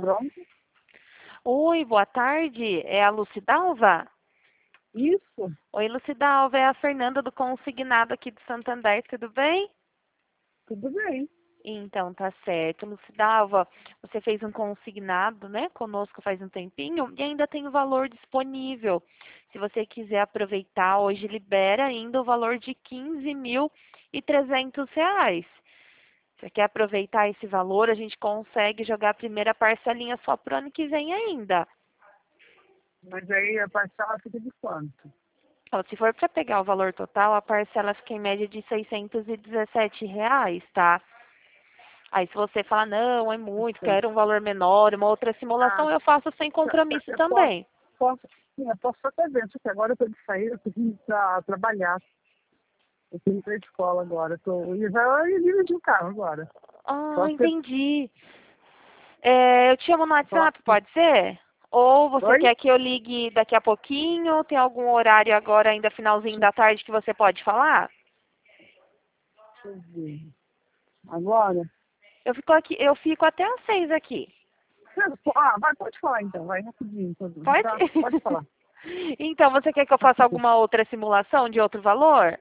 Pronto. Oi, boa tarde. É a Lucidalva? Isso, Oi, Lucidalva, é a Fernanda do Consignado aqui do Santander, tudo bem? tudo bem. Então, tá certo. Lucidalva, você fez um consignado, né, conosco faz um tempinho e ainda tem o valor disponível. Se você quiser aproveitar, hoje libera ainda o valor de R$ 15.300. Você quer aproveitar esse valor? A gente consegue jogar a primeira parcelinha só pro ano que vem ainda. Mas aí a parcela fica de quanto? Ó, se for para pegar o valor total, a parcela fica em média de R$ 617, tá? Aí se você falar, não, é muito, Então, quero um valor menor, uma outra ah, simulação, eu faço sem compromisso eu também. posso até ver, só que agora eu tô de saída, eu preciso trabalhar. Eu tenho que ir pra escola agora. E já ia dirigir o carro agora. Ah, Só que entendi. É, eu te chamo no só, WhatsApp, pode ser? Ou você oi? quer que eu ligue daqui a pouquinho? Tem algum horário agora, ainda finalzinho da tarde, que você pode falar? Deixa eu ver. Agora? Eu fico até às 6 aqui. Pode falar então, vai rapidinho, Pode? tá? Pode falar. Então, você quer que eu faça alguma outra simulação de outro valor?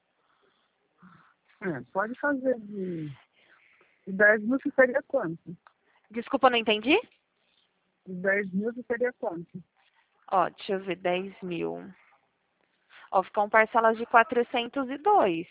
Pode fazer de 10 mil, que seria quanto? Desculpa, não entendi? De 10 mil, que seria quanto? Ó, deixa eu ver, 10.000. Ó, ficam parcelas de 402.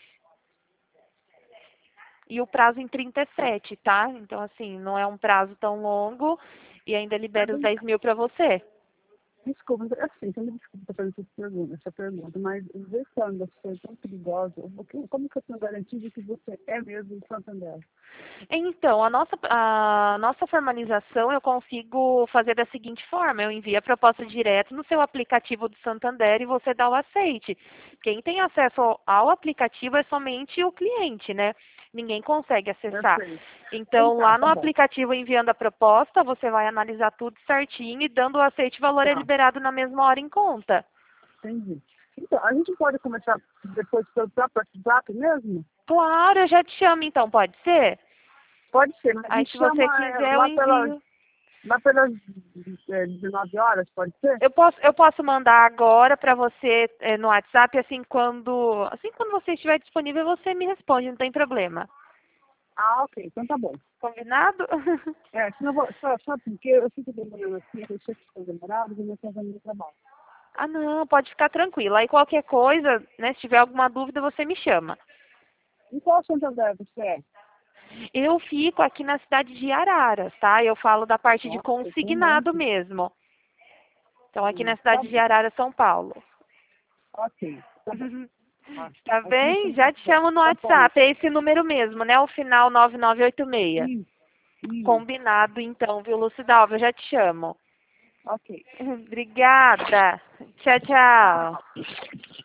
E o prazo em 37, tá? Então, assim, não é um prazo tão longo e ainda libera os 10.000 para você. Desculpa, assim, você me desculpa fazer essa pergunta, mas ver quando as coisas tão perigosas, como que eu tenho garantia de que você é mesmo do Santander? Então, a nossa formalização eu consigo fazer da seguinte forma: eu envio a proposta direto no seu aplicativo do Santander e você dá o aceite. Quem tem acesso ao aplicativo é somente o cliente, né? Ninguém consegue acessar. Perfeito. Então Então, lá no tá bom. aplicativo enviando a proposta, você vai analisar tudo certinho e dando o aceite, o valor é Tá, liberado na mesma hora em conta. entendi. Então, a gente pode começar depois pelo próprio WhatsApp mesmo? Claro, eu já te chamo então, pode ser? Pode ser, mas Aí, me se você chama quiser, eu envio. lá pelas 19 horas, pode ser? Eu posso mandar agora para você no WhatsApp, assim quando você estiver disponível, você me responde, não tem problema. Ah, ok, então tá bom. Combinado? Senão só porque eu fico demorando assim, eu sei que estou demorado, e eu estou fazendo meu trabalho. Ah, não, pode ficar tranquila. Aí qualquer coisa, né, se tiver alguma dúvida, você me chama. E qual Santander você é? Eu fico aqui na cidade de Araras, tá? Eu falo da parte de Nossa, tem um consignado monte. mesmo. Então, aqui na Tá cidade de bom. Araras, São Paulo. Ok, tá bom. Tá Aqui no bem? Já Santander, te chamo no tá bom. WhatsApp. É esse número mesmo, né? O final 9986. Isso, isso. Combinado, então, viu, Lucidalva? Eu já te chamo. Ok. Obrigada. Tchau, tchau.